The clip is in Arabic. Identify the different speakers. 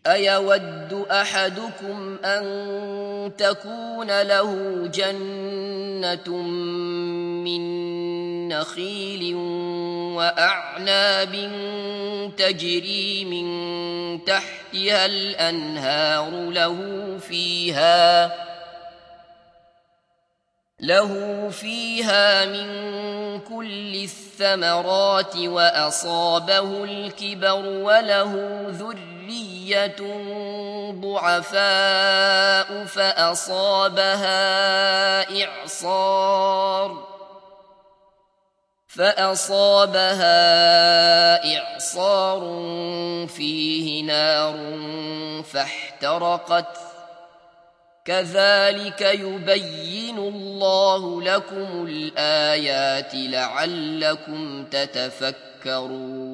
Speaker 1: أيود أحدكم أن تكون له جنة من نخيل وأعناب تجري من تحتها الأنهار له فيها من كل الثمرات وأصابه الكبر وله ذرية ضعفاء فأصابها إعصار فيه نار فاحترقت كذلك يبين الله لكم الآيات لعلكم تتفكرون